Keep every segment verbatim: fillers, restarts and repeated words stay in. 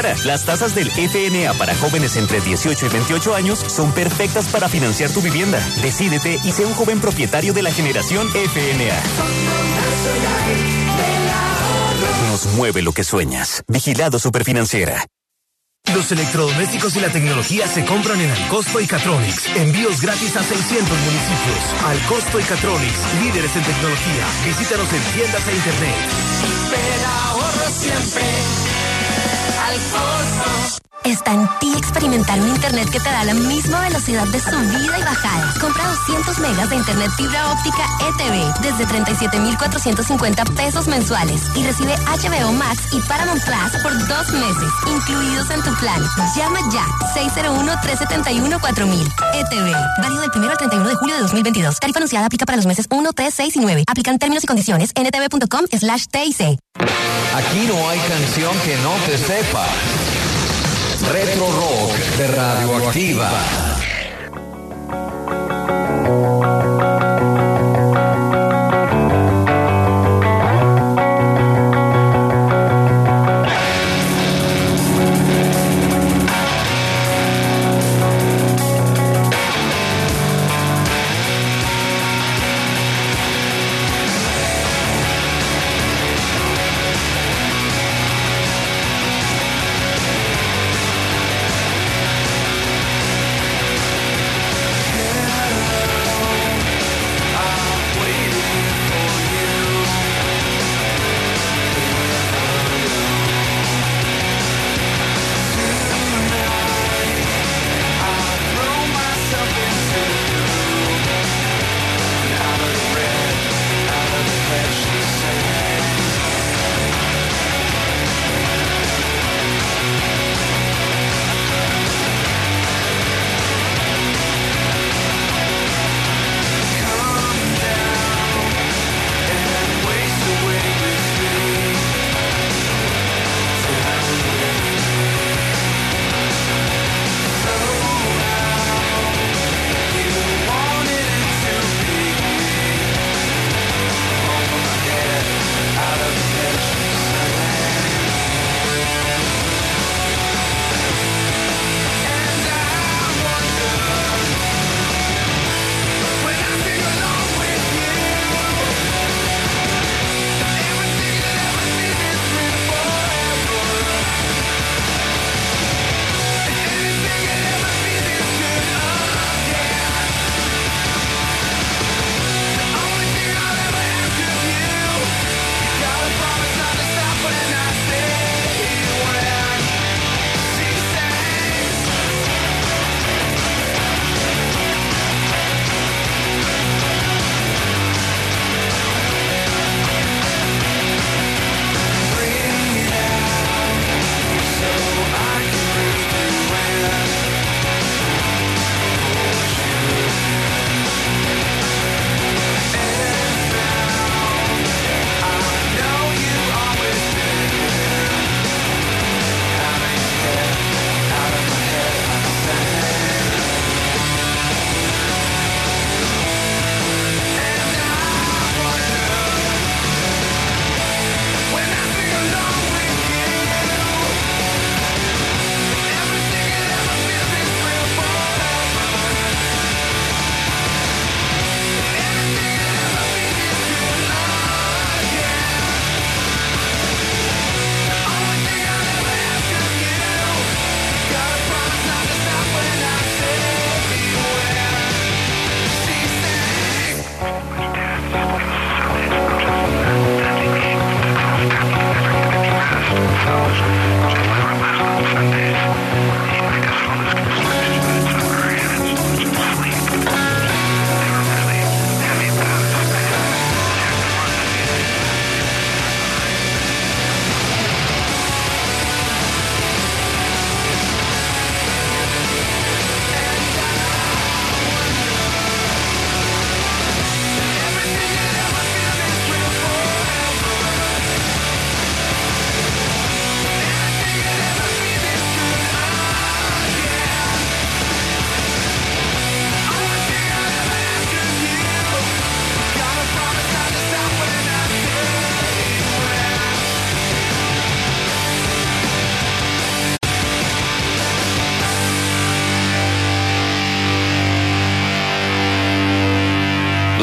Guadalajara. Las tasas del F N A para jóvenes entre dieciocho y veintiocho años son perfectas para financiar tu vivienda. Decídete y sé un joven propietario de la generación F N A. Nos mueve lo que sueñas. Vigilado Superfinanciera. Los electrodomésticos y la tecnología se compran en Alcosto y Catronics. Envíos gratis a seiscientos municipios. Alcosto y Catronics, líderes en tecnología. Visítanos en tiendas e internet. Pero ahorro siempre. Alcosto. Está en ti experimentar un internet que te da la misma velocidad de subida y bajada. Compra doscientos megas de internet fibra óptica E T V desde treinta y siete mil cuatrocientos cincuenta pesos mensuales y recibe H B O Max y Paramount Plus por dos meses, incluidos en tu plan. Llama ya, seis cero uno, tres siete uno, cuatro mil. E T V, válido del primero al treinta y uno de julio de dos mil veintidós. Tarifa anunciada aplica para los meses uno, tres, seis y nueve. Aplican términos y condiciones en ntv.com slash TIC. Aquí no hay canción que no te sepa. Retro Rock de Radioactiva.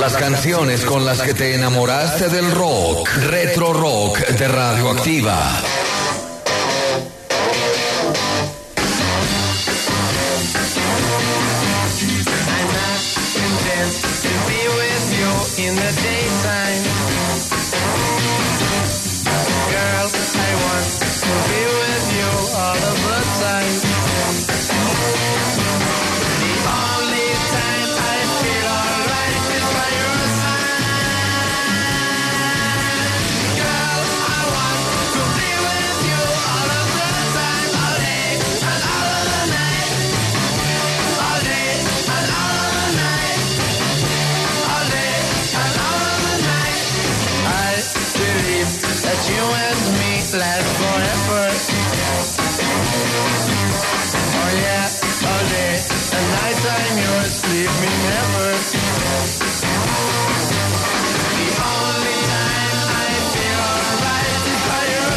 las canciones con las que te enamoraste del rock. Retro Rock de Radioactiva. In the daytime, girl, I want to be with you all of the time. The only time I feel alright is by your side. Girl, I want to be with you all of the time, all day and all of the night, all day and all of the night, all day. That you and me last forever. Oh yeah, all day and night I'm yours, leave me never. The only time I feel alright is by your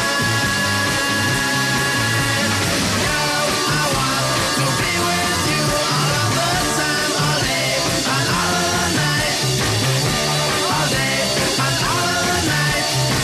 side. Girl, I want to be with you all of the time, all day and all of the night, all day and all of the night.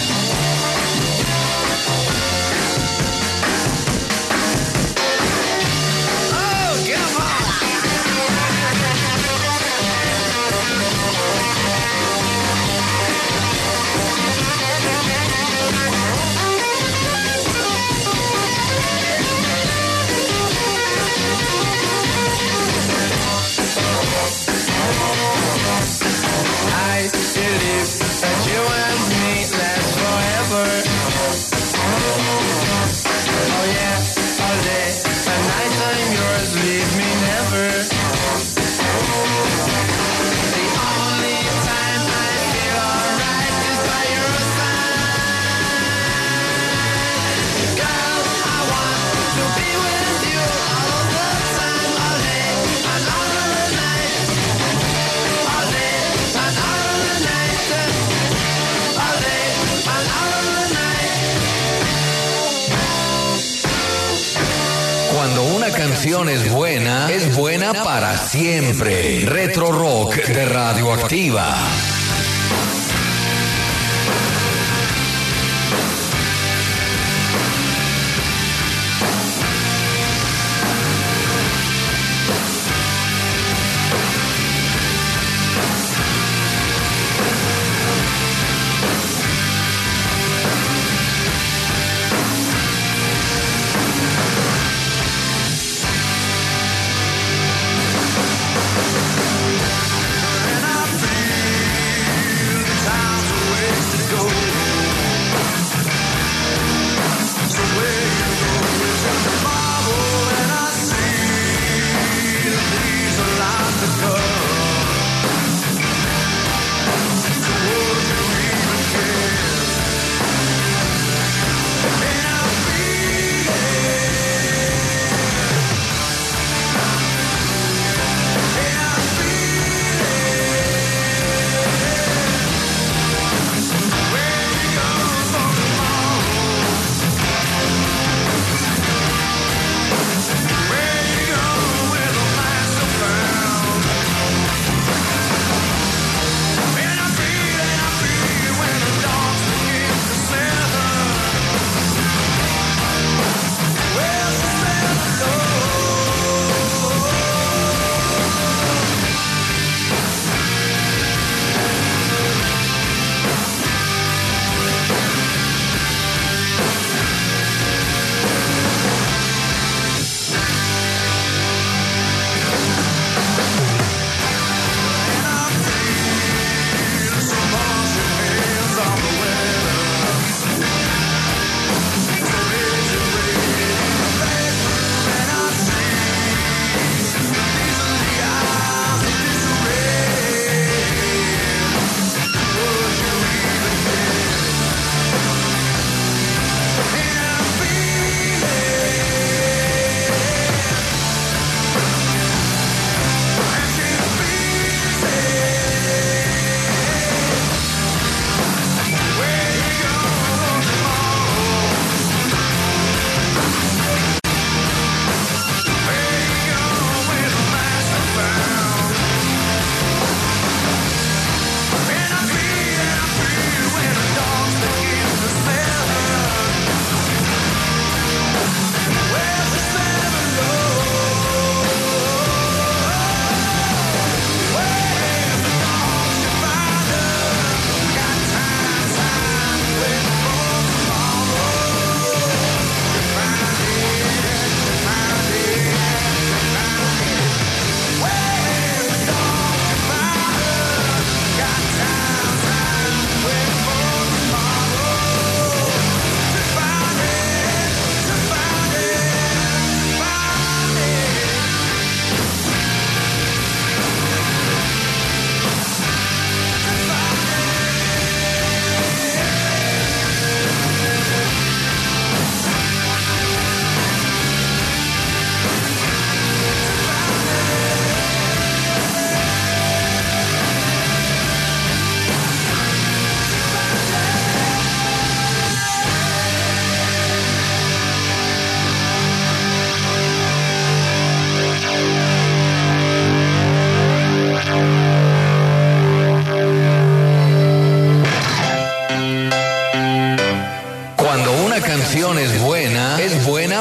I believe that you and me last forever. Oh yeah, all day and night I'm yours, leave me never. The only time I feel alright is by your side. Girl, I want to be with you all of the time, all day and all of the night, all day and all of the night, all day and all of the night. Cuando una canción es buena, es buena para siempre. Retro Rock de Radioactiva. And I feel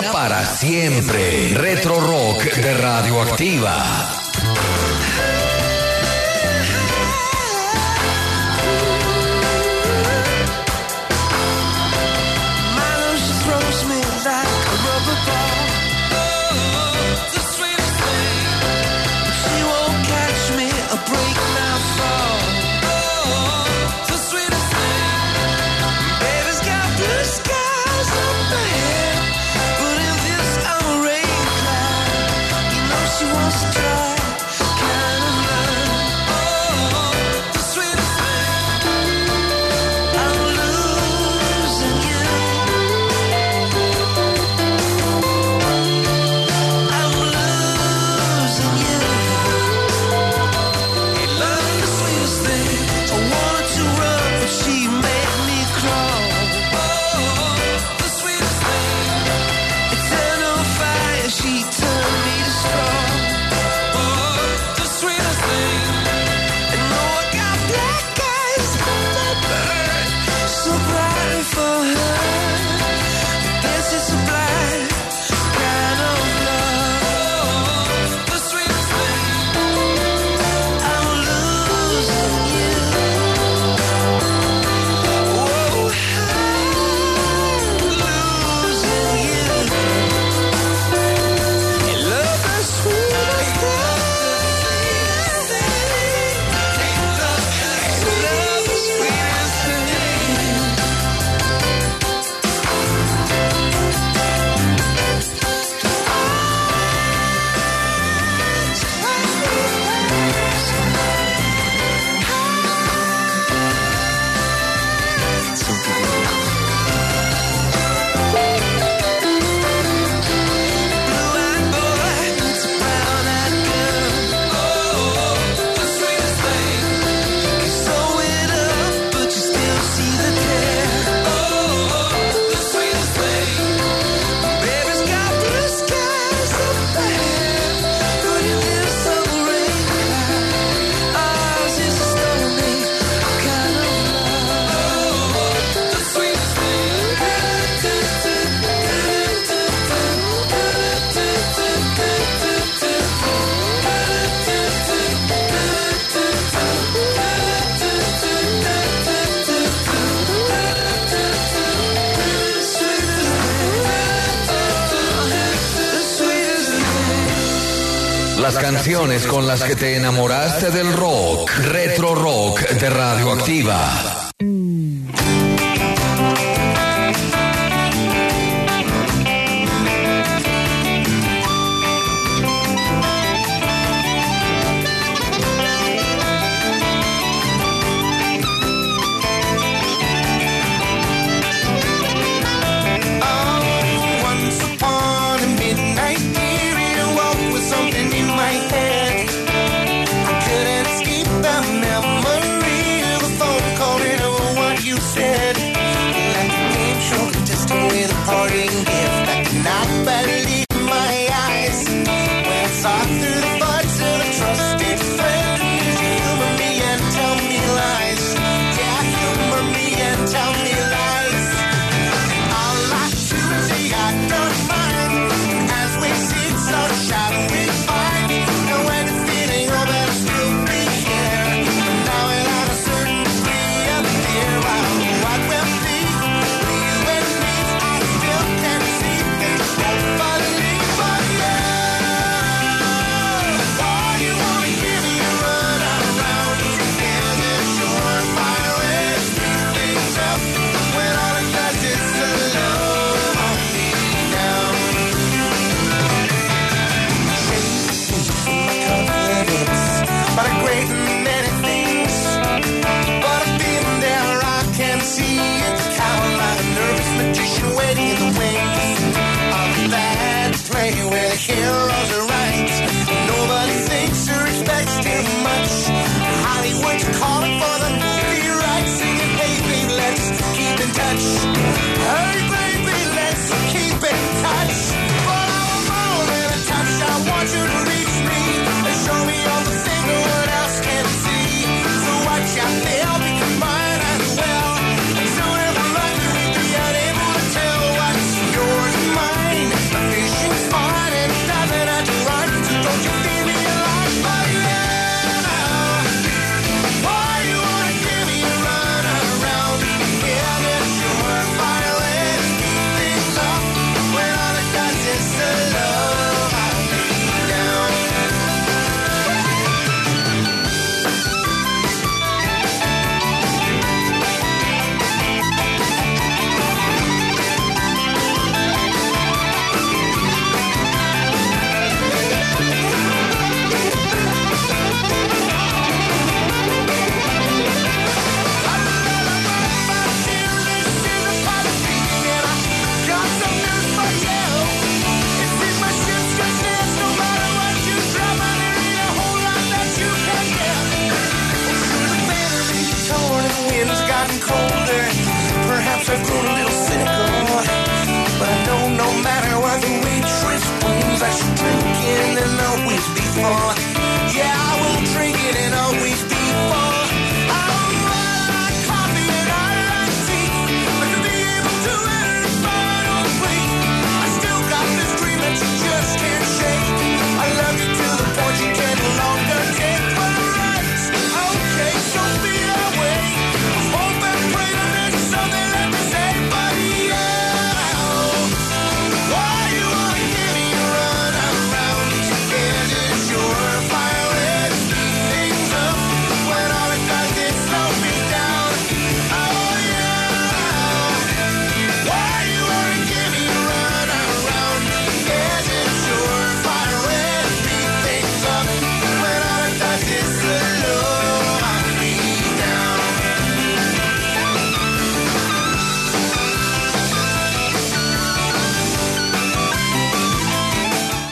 Suena para siempre. Retro Rock de Radioactiva. Las canciones con las que te enamoraste del rock. Retro Rock de Radioactiva. Couldn't escape the memory of a phone call.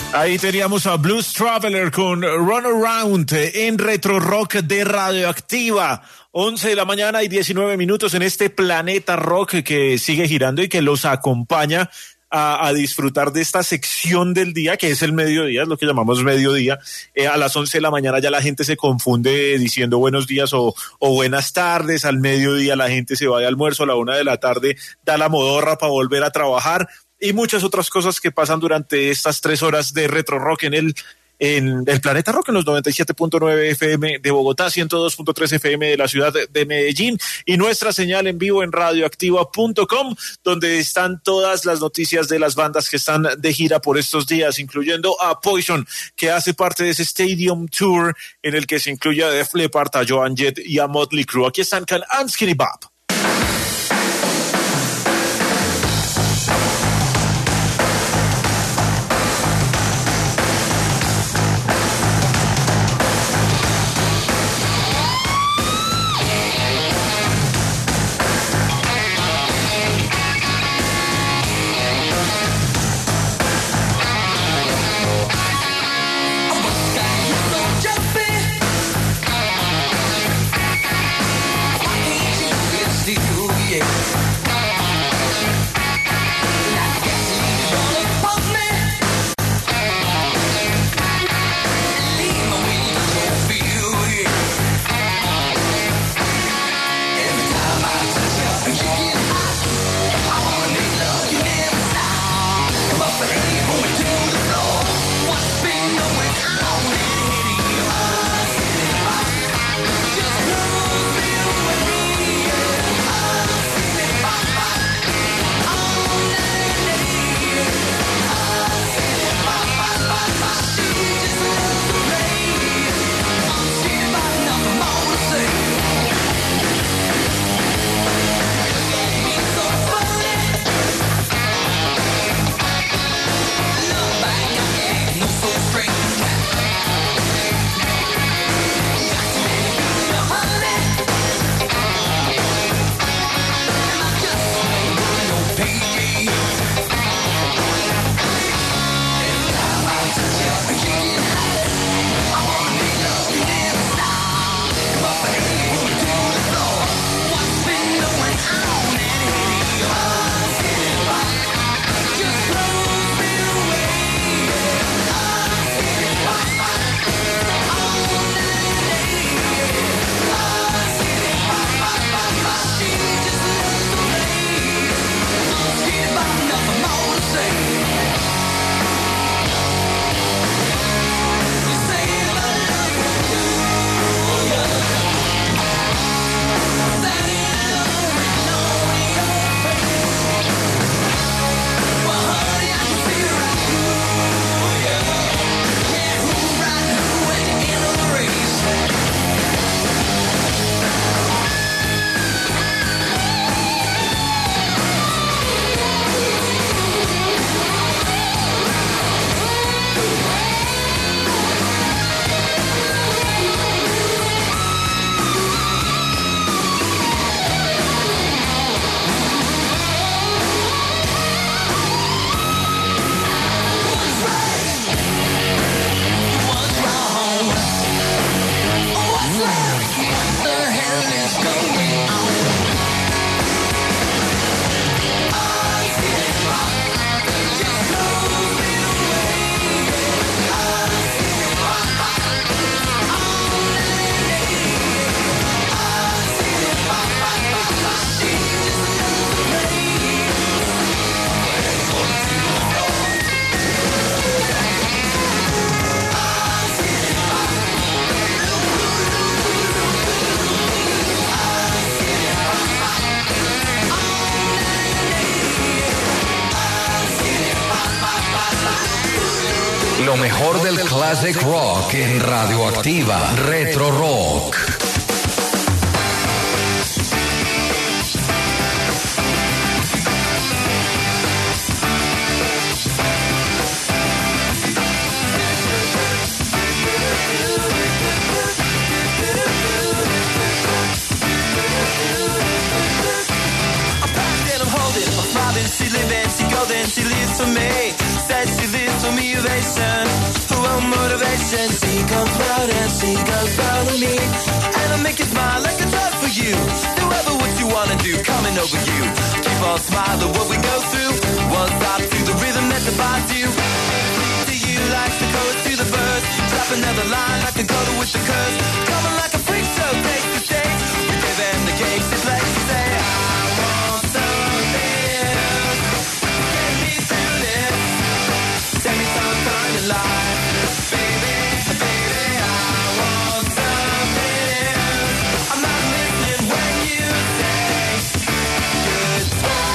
Ahí teníamos a Blues Traveler con Run Around en Retro Rock de Radioactiva. once de la mañana y diecinueve minutos en este planeta rock que sigue girando y que los acompaña a, a disfrutar de esta sección del día, que es el mediodía, es lo que llamamos mediodía. Eh, a las once de la mañana ya la gente se confunde diciendo buenos días o, o buenas tardes. Al mediodía la gente se va de almuerzo, a la una de la tarde da la modorra para volver a trabajar. Y muchas otras cosas que pasan durante estas tres horas de Retro Rock en el, en el Planeta Rock, en los noventa y siete punto nueve F M de Bogotá, ciento dos punto tres F M de la ciudad de Medellín y nuestra señal en vivo en radioactiva punto com, donde están todas las noticias de las bandas que están de gira por estos días, incluyendo a Poison, que hace parte de ese Stadium Tour en el que se incluye a Def Leppard, a Joan Jett y a Motley Crue. Aquí están con Unskinny Bob. Lo mejor del classic rock en Radioactiva Retro Rock. She lives for me, said she lives for me, ovation. no motivation. She comes round and she goes round with me, and I make you smile like a drug for you. Do ever what you wanna do, coming over you. Keep on smiling what we go through. One stop to the rhythm that divides you. To you like the chorus to the verse. Drop another line like the coda with the curse. Coming like a freak show, take the stage. We give them the cakes, it's like you say, I want something else. Get me through this. Tell me some kind of lie. Baby, baby, I want something else. I'm not listening when you say goodbye.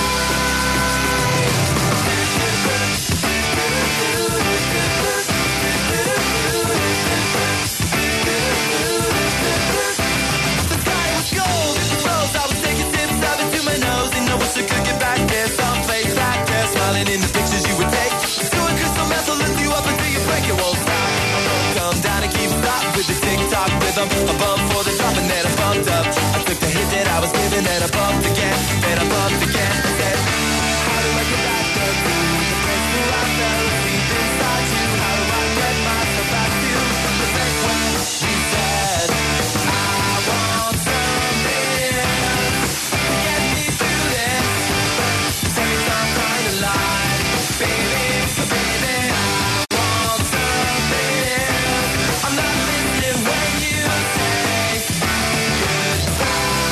The sky was gold, it was rose. I was taking sips of it to my nose. And I wish I could get back there, someplace back there, smiling in the pictures you would take. Doing crystal meth will lift you up until you break, it won't stop. I won't come down and keep stop with the tick-tock rhythm. A bump for the drop and then I bumped up. I took the hit that I was given and I bumped again. Then I bumped again. I said, how do I get back there to the place where I fell asleep inside you? How do I get myself back to the place where she said, I want something else to get me through this. Tell me some kind of lie, baby, baby, I want something else. I'm not listening when you say goodbye.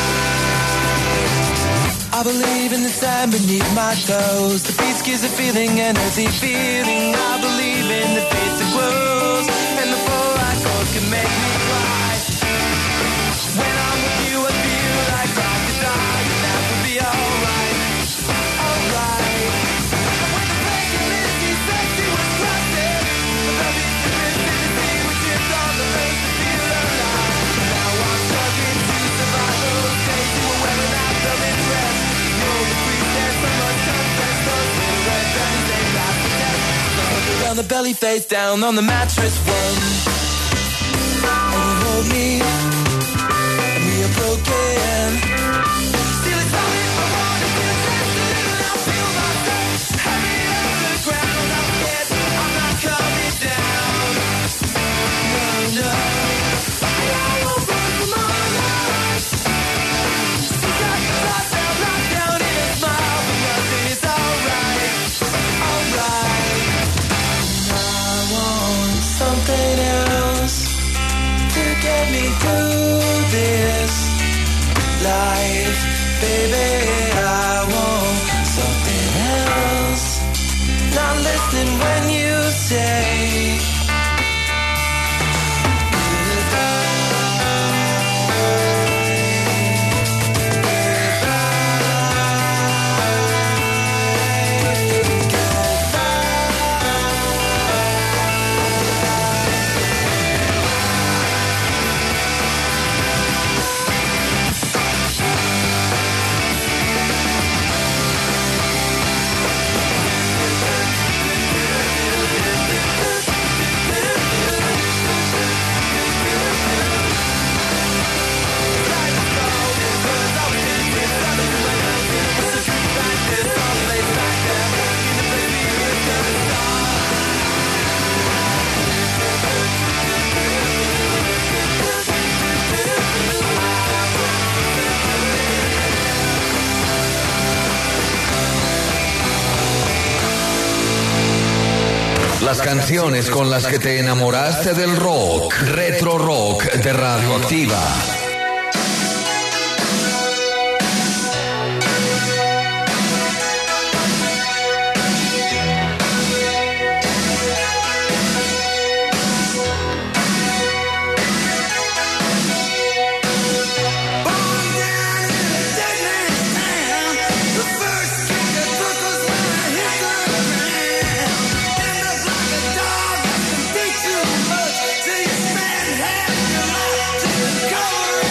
I believe in the sand beneath my toes. The beach gives a feeling, an earthy feeling. I believe in the faith that grows, and the four-line chords can make me cry. When I'm with you, I feel like I could die, and that would be alright, alright. When the blanket Misty said she was trusted, the love is the infinity, which is on the face to feel alive. Now I'm struggling to survive those days you were wearing out the dress. You're the pretense, so much confess, those little red bellies, they last the test. Around the belly, face down on the mattress, one. And you hold me, and we are broken. Still it's only I wanna feel just a little. I feel myself heavy on the ground. I'm scared, I'm not coming down. No, no. I won't run from all life. Since I got myself locked down in a smile, but nothing is alright, alright. I want something else to get me through this life, baby. I want something else. Not listening when you say Las canciones con las que te enamoraste del rock. Retro Rock de Radioactiva. Cover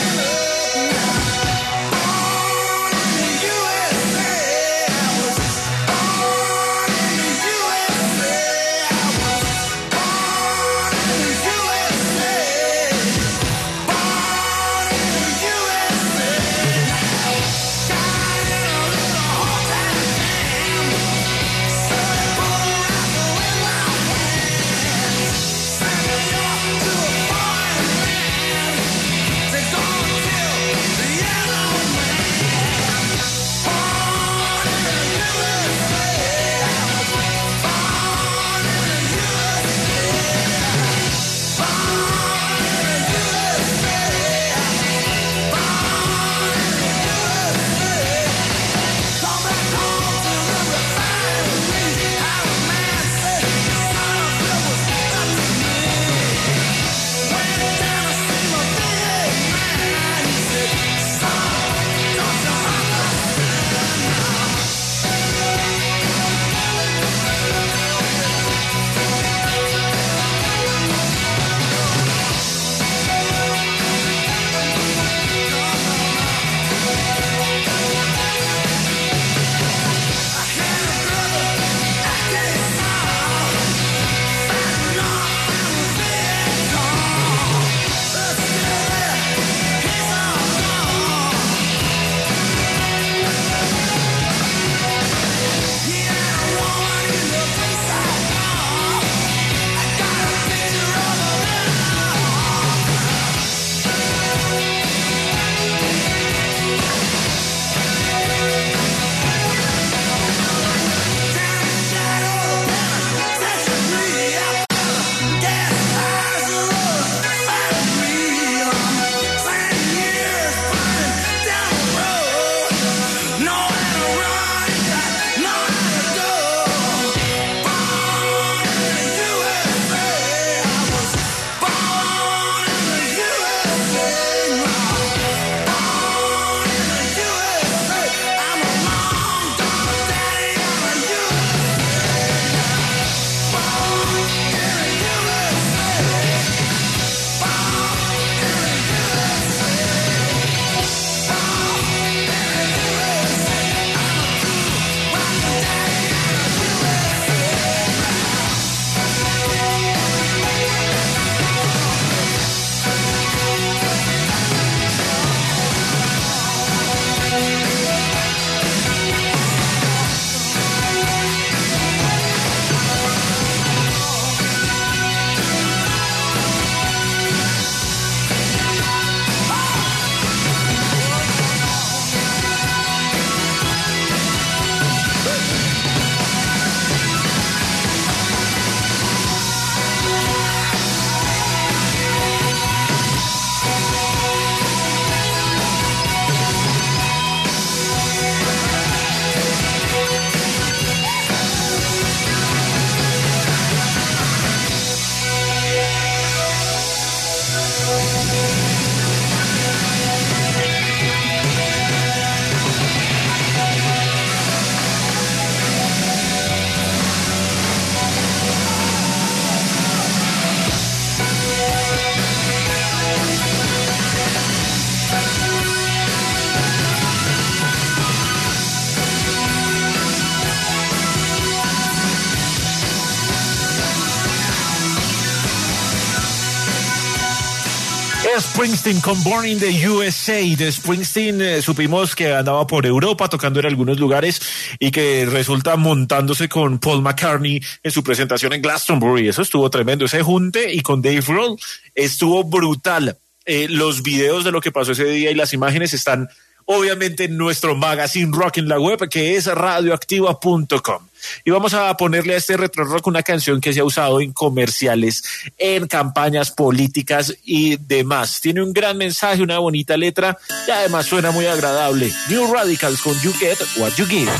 Springsteen con Born in the U S A. De Springsteen eh, supimos que andaba por Europa tocando en algunos lugares y que resulta montándose con Paul McCartney en su presentación en Glastonbury. Eso estuvo tremendo, ese junte, y con Dave Grohl estuvo brutal. Eh, los videos de lo que pasó ese día y las imágenes están obviamente en nuestro magazine rock en la web, que es radioactiva punto com. Y vamos a ponerle a este retro rock una canción que se ha usado en comerciales, en campañas políticas y demás. Tiene un gran mensaje, una bonita letra y además suena muy agradable. New Radicals con You Get What You Give.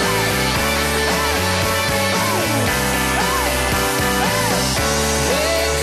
Hey!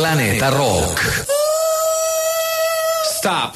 Planeta Rock. Stop.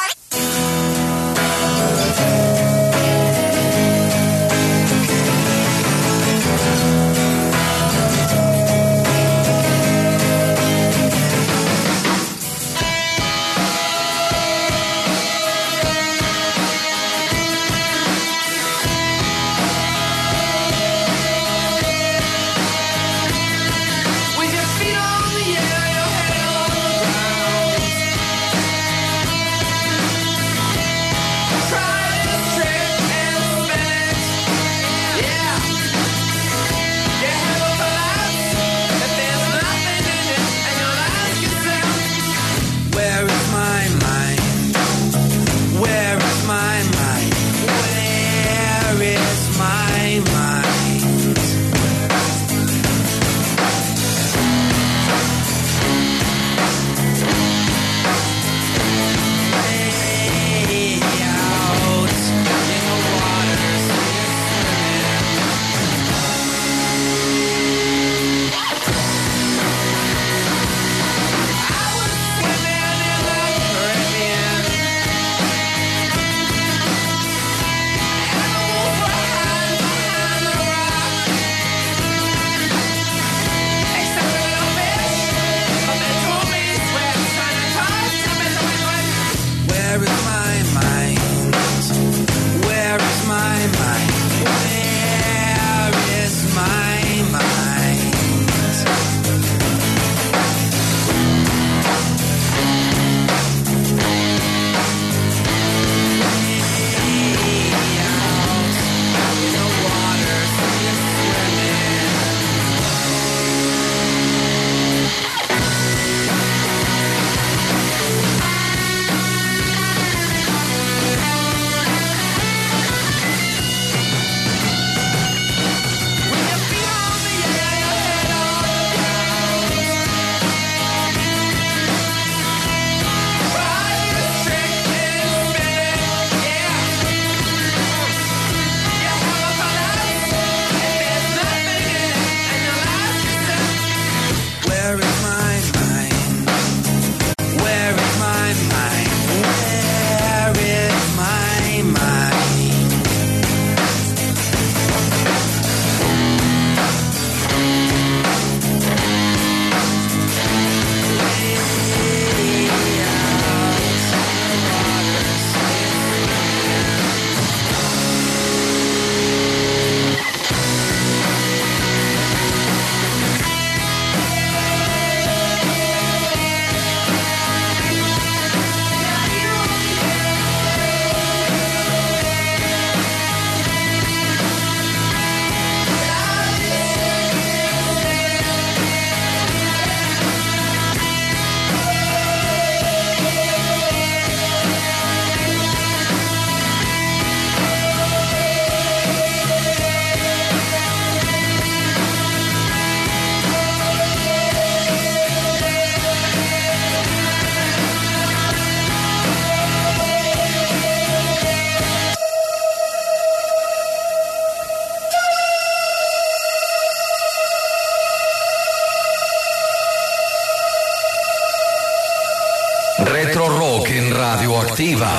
Retro Rock en Radioactiva.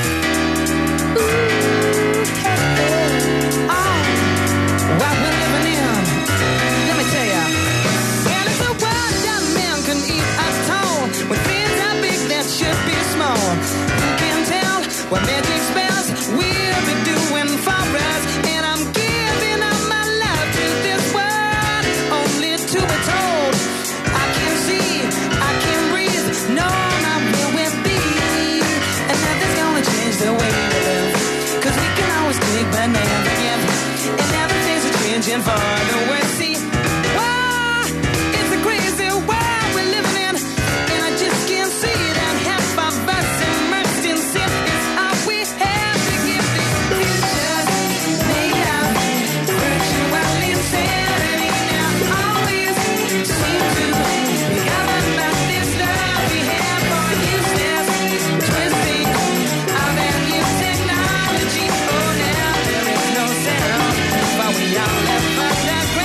What magic spells we'll be doing for us, and I'm giving up my life to this world, only to be told I can see, I can breathe, no, not where we'll be, and nothing's gonna change the way we live, cause we can always take but never give, and everything's a changing for the worse. See, wow, it's a crazy world we're living in, and I just can't see that half of us immersed in sin. But we all left but that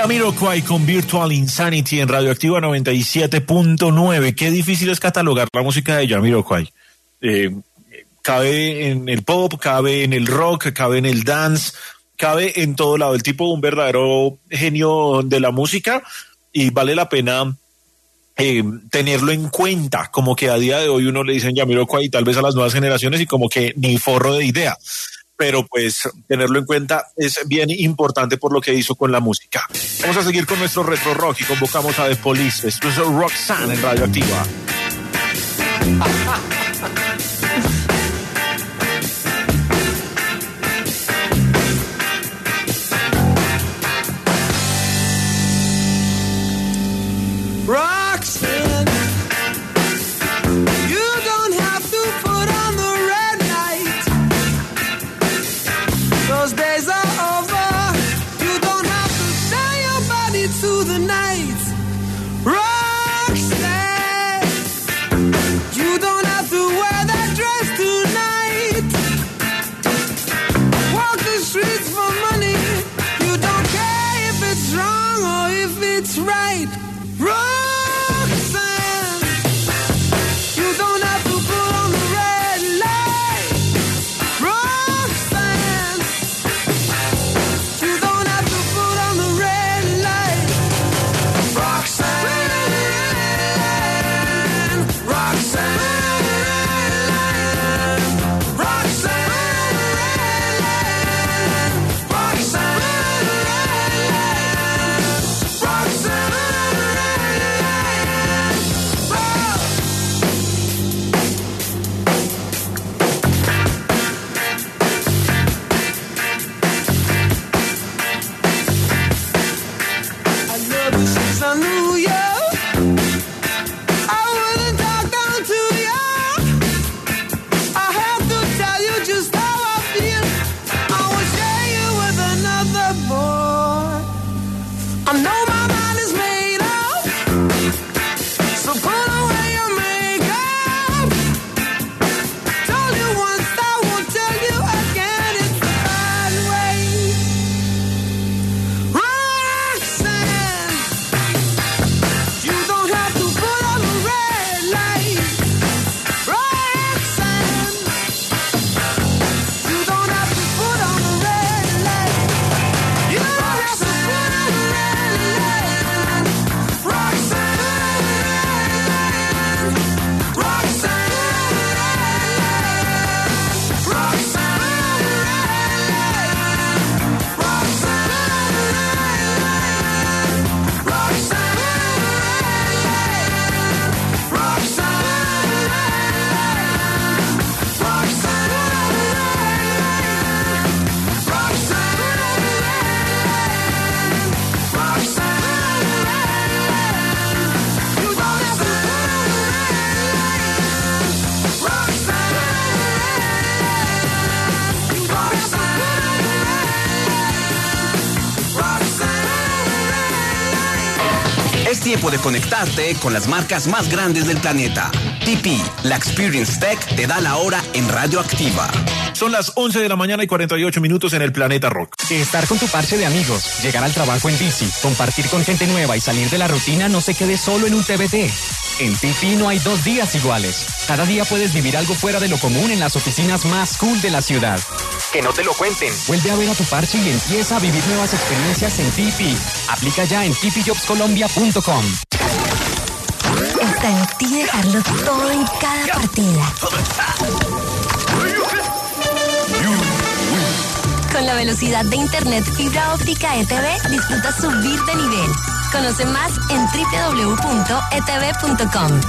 Jamiroquai con Virtual Insanity en Radioactiva noventa y siete punto nueve. Qué difícil es catalogar la música de Jamiroquai. Eh, cabe en el pop, cabe en el rock, cabe en el dance, cabe en todo lado. El tipo un verdadero genio de la música y vale la pena eh, tenerlo en cuenta. Como que a día de hoy uno le dicen Jamiroquai y tal vez a las nuevas generaciones y como que ni forro de idea. Pero pues tenerlo en cuenta es bien importante por lo que hizo con la música. Vamos a seguir con nuestro retro rock y convocamos a The Police. Esto es Roxanne en Radioactiva. Roxanne, you don't have to put on the red light. Those days are over. You don't have to sell your body to the night. Roxanne, you don't have to wear that dress tonight. Walk the streets for money. You don't care if it's wrong or if it's right. Roxanne, you don't have to put on the red light. Roxanne, you don't have to put on the red light. Roxanne, Roxanne, Roxanne, Roxanne, Roxanne. I love you since I knew you. I wouldn't talk down to you. I have to tell you just how I feel. I will share you with another boy. I know my mind is made up, so put away your makeup. Told you once, I won't tell you again. It's the bad way. Roxanne, you don't have to put on the red light. Roxanne, you don't have to put on the red light. You don't have to put on the red light. Roxanne, Roxanne, Es tiempo de conectarte con las marcas más grandes del planeta. T P, la Experience Tech, te da la hora en Radioactiva. Son las once de la mañana y cuarenta y ocho minutos en el Planeta Rock. Estar con tu parche de amigos, llegar al trabajo en bici, compartir con gente nueva y salir de la rutina no se quede solo en un T B T. En T P no hay dos días iguales. Cada día puedes vivir algo fuera de lo común en las oficinas más cool de la ciudad. Que no te lo cuenten. Vuelve a ver a tu parche y empieza a vivir nuevas experiencias en T P. Aplica ya en t p jobs colombia punto com. Está en ti dejarlo todo en cada partida. Con la velocidad de internet fibra óptica E T V, disfruta subir de nivel. Conoce más en doble u doble u doble u punto e t v punto com.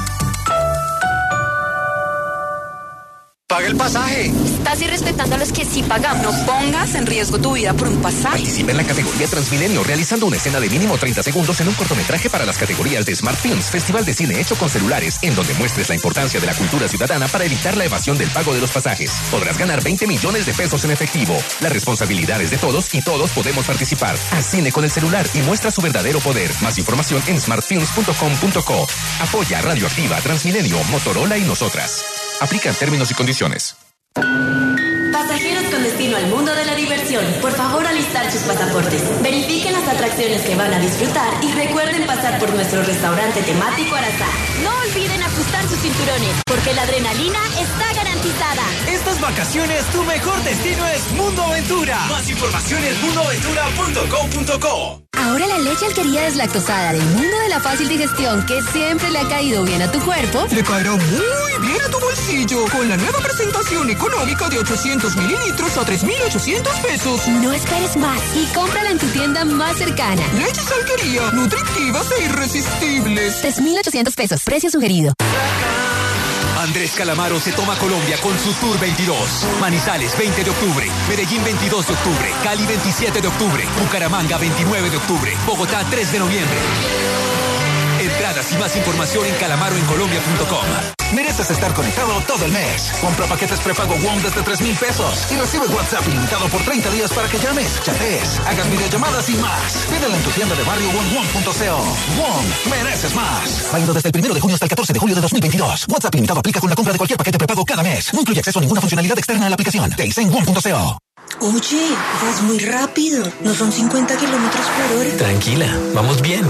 Paga el pasaje. Estás irrespetando a los que sí pagamos. No pongas en riesgo tu vida por un pasaje. Participa en la categoría Transmilenio realizando una escena de mínimo treinta segundos en un cortometraje para las categorías de Smart Films, Festival de Cine hecho con celulares, en donde muestres la importancia de la cultura ciudadana para evitar la evasión del pago de los pasajes. Podrás ganar veinte millones de pesos en efectivo. La responsabilidad es de todos y todos podemos participar. Haz cine con el celular y muestra su verdadero poder. Más información en smart films punto com punto co. Apoya Radioactiva, Transmilenio, Motorola y nosotras. Aplican términos y condiciones. Pasajeros con destino destino al mundo de la diversión, por favor alistar sus pasaportes. Verifiquen las atracciones que van a disfrutar y recuerden pasar por nuestro restaurante temático Arazá. No olviden ajustar sus cinturones, porque la adrenalina está garantizada. Estas vacaciones, tu mejor destino es Mundo Aventura. Más información en mundo aventura punto com punto co. Ahora la leche alquería deslactosada del mundo de la fácil digestión que siempre le ha caído bien a tu cuerpo, le caerá muy bien a tu bolsillo con la nueva presentación económica de ochocientos mililitros a tres mil ochocientos pesos. No esperes más y cómprala en tu tienda más cercana. Leches alquería, nutritivas e irresistibles. tres mil ochocientos pesos, precio sugerido. Andrés Calamaro se toma Colombia con su Tour veintidós. Manizales veinte de octubre, Medellín veintidós de octubre, Cali veintisiete de octubre, Bucaramanga veintinueve de octubre, Bogotá tres de noviembre. Entradas y más información en calamaro en colombia punto com. Mereces estar conectado todo el mes. Compra paquetes prepago WOM desde tres mil pesos y recibe WhatsApp ilimitado por treinta días para que llames, chatees, hagas videollamadas y más. Pídela en tu tienda de barrio o en WOM punto co. WOM, mereces más. Válido desde el primero de junio hasta el catorce de julio de dos mil veintidós. WhatsApp ilimitado aplica con la compra de cualquier paquete prepago cada mes. No incluye acceso a ninguna funcionalidad externa a la aplicación. Te hice en WOM punto co. Oye, vas muy rápido. ¿No son cincuenta kilómetros por hora? Tranquila, vamos bien.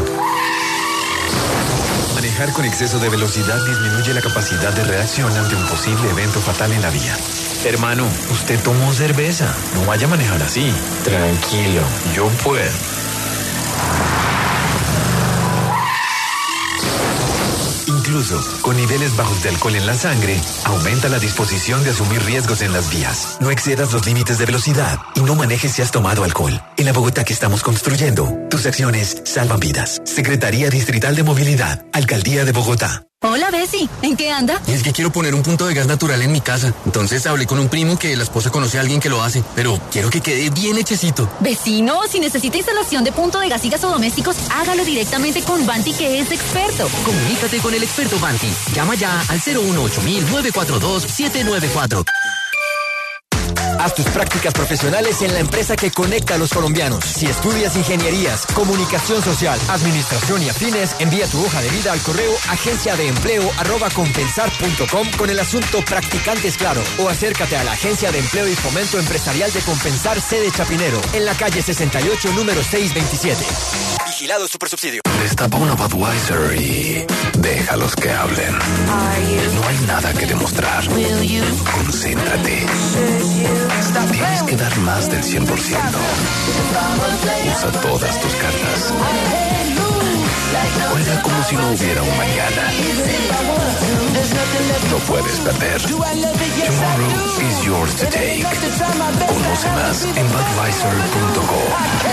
Manejar con exceso de velocidad disminuye la capacidad de reacción ante un posible evento fatal en la vía. Hermano, usted tomó cerveza. No vaya a manejar así. Tranquilo, yo puedo. Incluso, con niveles bajos de alcohol en la sangre, aumenta la disposición de asumir riesgos en las vías. No excedas los límites de velocidad y no manejes si has tomado alcohol. En la Bogotá que estamos construyendo, tus acciones salvan vidas. Secretaría Distrital de Movilidad, Alcaldía de Bogotá. Hola, Bessie. ¿En qué anda? Es que quiero poner un punto de gas natural en mi casa. Entonces hablé con un primo que la esposa conoce a alguien que lo hace, pero quiero que quede bien hechecito. Vecino, si necesita instalación de punto de gas y gasodomésticos, hágalo directamente con Banti, que es experto. Comunícate con el experto Banti. Llama ya al cero uno ocho mil nueve cuatro dos siete nueve cuatro. Haz tus prácticas profesionales en la empresa que conecta a los colombianos. Si estudias ingenierías, comunicación social, administración y afines, envía tu hoja de vida al correo agencia de empleo arroba compensar punto com con el asunto Practicantes Claro, o acércate a la Agencia de Empleo y Fomento Empresarial de Compensar, sede Chapinero, en la calle sesenta y ocho, número seiscientos veintisiete. Vigilado Supersubsidio. Destapa una Budweiser y déjalos que hablen. No hay nada que demostrar. Concéntrate. Tienes que dar más del cien por ciento. Usa todas tus cartas. Juega como si no hubiera un mañana. No puedes perder. Tomorrow is yours to take. Conoce más en budweiser punto com.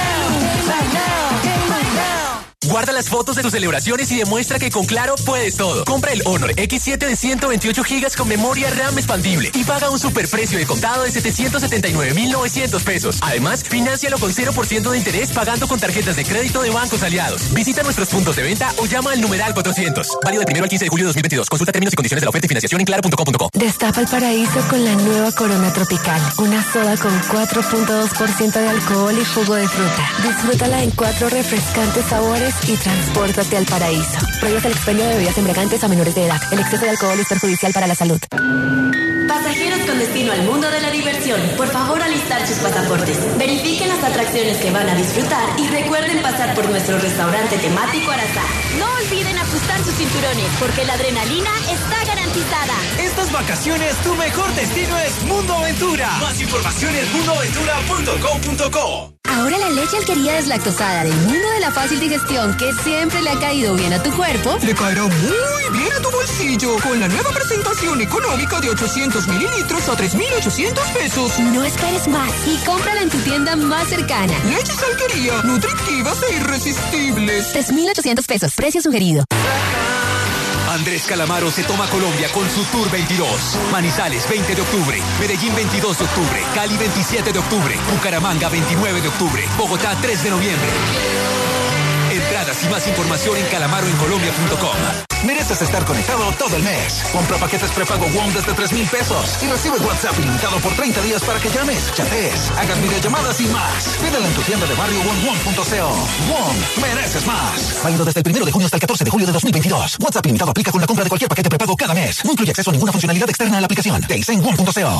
Guarda las fotos de tus celebraciones y demuestra que con Claro puedes todo. Compra el Honor equis siete de ciento veintiocho gigas con memoria RAM expandible y paga un superprecio de contado de setecientos setenta y nueve mil novecientos pesos. Además, fináncialo con cero por ciento de interés pagando con tarjetas de crédito de bancos aliados. Visita nuestros puntos de venta o llama al numeral cuatrocientos. Válido del primero al quince de julio de dos mil veintidós. Consulta términos y condiciones de la oferta y financiación en claro punto com punto co. Destapa el paraíso con la nueva Corona Tropical. Una soda con cuatro punto dos por ciento de alcohol y jugo de fruta. Disfrútala en cuatro refrescantes sabores y transpórtate al paraíso. Prohíbas el expendio de bebidas embriagantes a menores de edad. El exceso de alcohol es perjudicial para la salud. Pasajeros con destino al mundo de la diversión, por favor alistar sus pasaportes. Verifiquen las atracciones que van a disfrutar y recuerden pasar por nuestro restaurante temático Arazá. No olviden ajustar sus cinturones, porque la adrenalina está garantizada. Estas vacaciones, tu mejor destino es Mundo Aventura. Más información en mundo aventura punto com punto co. Ahora la leche alquería deslactosada del mundo de la fácil digestión que siempre le ha caído bien a tu cuerpo, le caerá muy bien a tu bolsillo con la nueva presentación económica de ochocientos mililitros a tres mil ochocientos pesos. No esperes más y cómprala en tu tienda más cercana. Leches alquería, nutritivas e irresistibles. tres mil ochocientos pesos, precio sugerido. Andrés Calamaro se toma Colombia con su Tour veintidós. Manizales veinte de octubre, Medellín veintidós de octubre, Cali veintisiete de octubre, Bucaramanga veintinueve de octubre, Bogotá tres de noviembre. Entradas y más información en calamaro en colombia punto com. Mereces estar conectado todo el mes. Compra paquetes prepago WOM desde tres mil pesos y recibe WhatsApp ilimitado por treinta días para que llames, chatees, hagas videollamadas y más. Pídela en tu tienda de barrio o en WOM punto co. WOM, mereces más. Válido desde el primero de junio hasta el catorce de julio de dos mil veintidós. WhatsApp ilimitado aplica con la compra de cualquier paquete prepago cada mes. No incluye acceso a ninguna funcionalidad externa a la aplicación. Te hice en WOM punto co.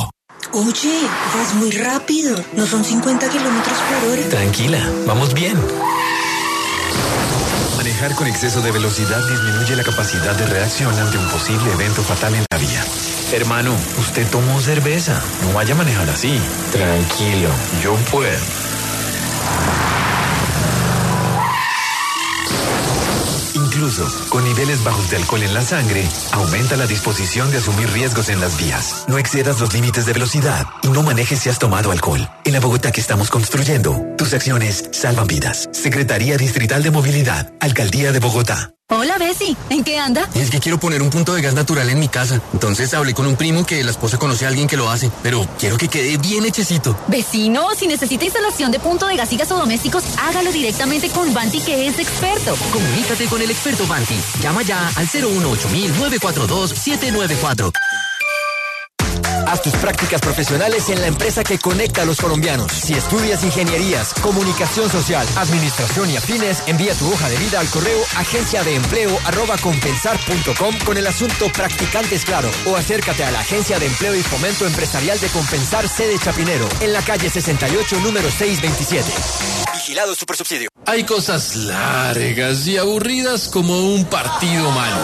Oye, vas muy rápido. No son cincuenta kilómetros por hora. Tranquila, vamos bien. Manejar con exceso de velocidad disminuye la capacidad de reacción ante un posible evento fatal en la vía. Hermano, usted tomó cerveza. No vaya a manejar así. Tranquilo, yo puedo. Incluso, con niveles bajos de alcohol en la sangre, aumenta la disposición de asumir riesgos en las vías. No excedas los límites de velocidad y no manejes si has tomado alcohol. En la Bogotá que estamos construyendo, tus acciones salvan vidas. Secretaría Distrital de Movilidad, Alcaldía de Bogotá. Hola, Bessie. ¿En qué anda? Es que quiero poner un punto de gas natural en mi casa. Entonces hablé con un primo que la esposa conoce a alguien que lo hace, pero quiero que quede bien hechecito. Vecino, si necesita instalación de punto de gas y gasodomésticos, hágalo directamente con Banti, que es experto. Comunícate con el experto Banti. Llama ya al cero uno ocho mil nueve cuatro dos siete nueve cuatro. Haz tus prácticas profesionales en la empresa que conecta a los colombianos. Si estudias ingenierías, comunicación social, administración y afines, envía tu hoja de vida al correo agencia de empleo arroba compensar punto com con el asunto Practicantes Claro, o acércate a la Agencia de Empleo y Fomento Empresarial de Compensar, sede Chapinero, en la calle sesenta y ocho, número seiscientos veintisiete. Vigilado Supersubsidio. Hay cosas largas y aburridas como un partido malo.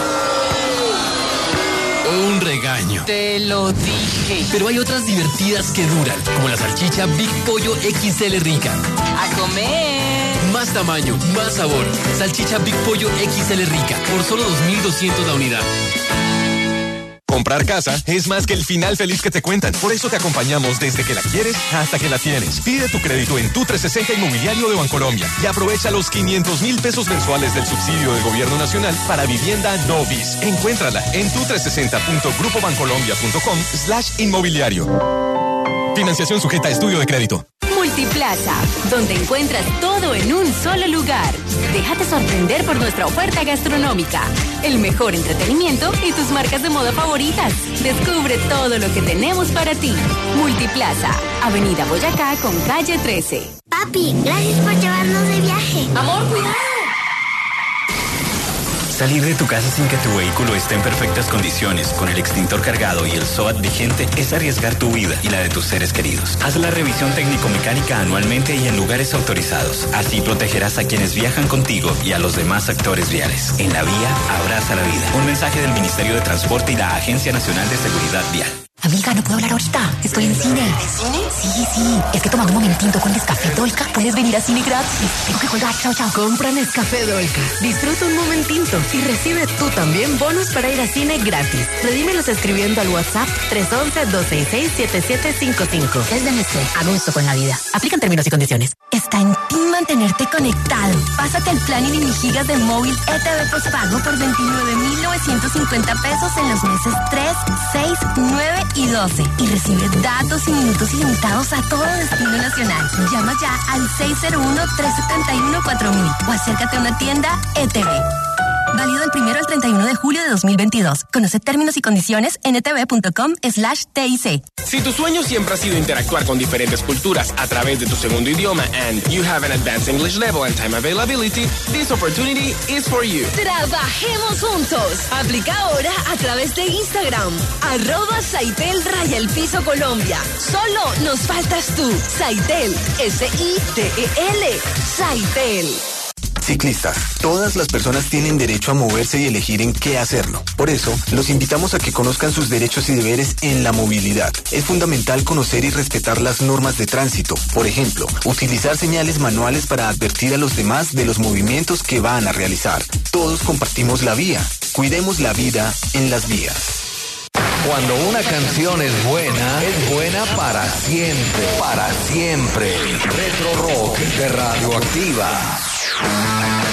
O un regaño. Te lo dije. Pero hay otras divertidas que duran, como la salchicha Big Pollo equis ele Rica. A comer. Más tamaño, más sabor. Salchicha Big Pollo equis ele Rica, por solo dos mil doscientos la unidad. Comprar casa es más que el final feliz que te cuentan. Por eso te acompañamos desde que la quieres hasta que la tienes. Pide tu crédito en Tu trescientos sesenta Inmobiliario de Bancolombia y aprovecha los quinientos mil pesos mensuales del subsidio del Gobierno Nacional para vivienda Novis. Encuéntrala en tu trescientos sesenta punto grupo bancolombia punto com slash inmobiliario. Financiación sujeta a estudio de crédito. Multiplaza, donde encuentras todo en un solo lugar. Déjate sorprender por nuestra oferta gastronómica, el mejor entretenimiento y tus marcas de moda favoritas. Descubre todo lo que tenemos para ti. Multiplaza, Avenida Boyacá con calle trece. Papi, gracias por llevarnos de viaje. Amor, cuidado. Salir de tu casa sin que tu vehículo esté en perfectas condiciones, con el extintor cargado y el S O A T vigente, es arriesgar tu vida y la de tus seres queridos. Haz la revisión técnico-mecánica anualmente y en lugares autorizados. Así protegerás a quienes viajan contigo y a los demás actores viales. En la vía, abraza la vida. Un mensaje del Ministerio de Transporte y la Agencia Nacional de Seguridad Vial. Amiga, no puedo hablar ahorita. Estoy en cine. ¿En cine? Sí, sí. Es que tomando un momentito con Nescafé Dolca puedes venir a cine gratis. Tengo que colgar. Chao, chao. Compra Nescafé Dolca. Disfruta un momentito y recibe tú también bonos para ir a cine gratis. Redímelos escribiendo al WhatsApp tres uno uno, dos seis seis, siete siete cinco cinco. Es de Nestlé. A gusto con la vida. Aplican términos y condiciones. Está en ti mantenerte conectado. Pásate al plan ilimigigas de móvil E T V postpago por veintinueve mil novecientos cincuenta pesos en los meses tres, seis, nueve y doce. Y recibe datos y minutos ilimitados a todo destino nacional. Llama ya al seis cero uno, tres siete uno, cuatro mil o acércate a una tienda E T V. Válido del primero al treinta y uno de julio de dos mil veintidós. Conoce términos y condiciones en etv.com slash TIC. Si tu sueño siempre ha sido interactuar con diferentes culturas a través de tu segundo idioma and you have an advanced English level and time availability, this opportunity is for you. Trabajemos juntos. Aplica ahora a través de Instagram. Arroba Saitel Raya el Piso Colombia. Solo nos faltas tú. Saitel. S I T E L. Saitel. Ciclistas, todas las personas tienen derecho a moverse y elegir en qué hacerlo. Por eso, los invitamos a que conozcan sus derechos y deberes en la movilidad. Es fundamental conocer y respetar las normas de tránsito. Por ejemplo, utilizar señales manuales para advertir a los demás de los movimientos que van a realizar. Todos compartimos la vía. Cuidemos la vida en las vías. Cuando una canción es buena, es buena para siempre, para siempre. Retro Rock de Radioactiva.